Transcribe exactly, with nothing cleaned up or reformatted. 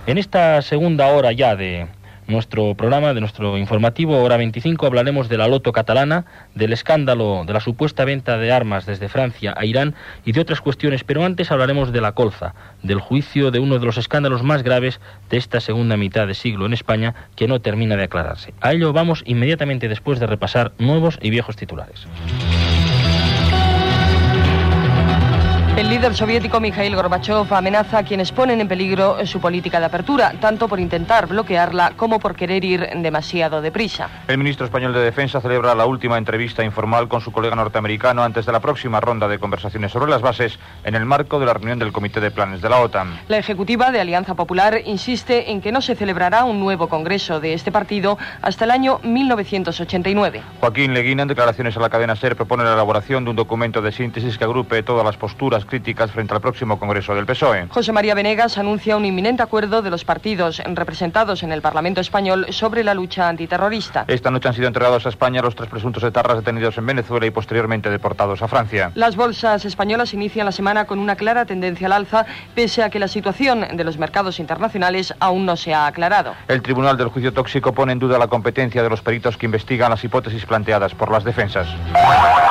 En esta segunda hora ya de nuestro programa, de nuestro informativo, hora veinticinco, hablaremos de la loto catalana, del escándalo de la supuesta venta de armas desde Francia a Irán y de otras cuestiones, pero antes hablaremos de la colza, del juicio de uno de los escándalos más graves de esta segunda mitad de siglo en España, que no termina de aclararse. A ello vamos inmediatamente después de repasar nuevos y viejos titulares. El líder soviético Mikhail Gorbachev amenaza a quienes ponen en peligro su política de apertura, tanto por intentar bloquearla como por querer ir demasiado deprisa. El ministro español de Defensa celebra la última entrevista informal con su colega norteamericano antes de la próxima ronda de conversaciones sobre las bases en el marco de la reunión del Comité de Planes de la OTAN. La ejecutiva de Alianza Popular insiste en que no se celebrará un nuevo congreso de este partido hasta el año mil novecientos ochenta y nueve. Joaquín Leguina, en declaraciones a la cadena SER, propone la elaboración de un documento de síntesis que agrupe todas las posturas críticas frente al próximo Congreso del P S O E. José María Venegas anuncia un inminente acuerdo de los partidos representados en el Parlamento español sobre la lucha antiterrorista. Esta noche han sido entregados a España los tres presuntos etarras detenidos en Venezuela y posteriormente deportados a Francia. Las bolsas españolas inician la semana con una clara tendencia al alza, pese a que la situación de los mercados internacionales aún no se ha aclarado. El Tribunal del Juicio Tóxico pone en duda la competencia de los peritos que investigan las hipótesis planteadas por las defensas.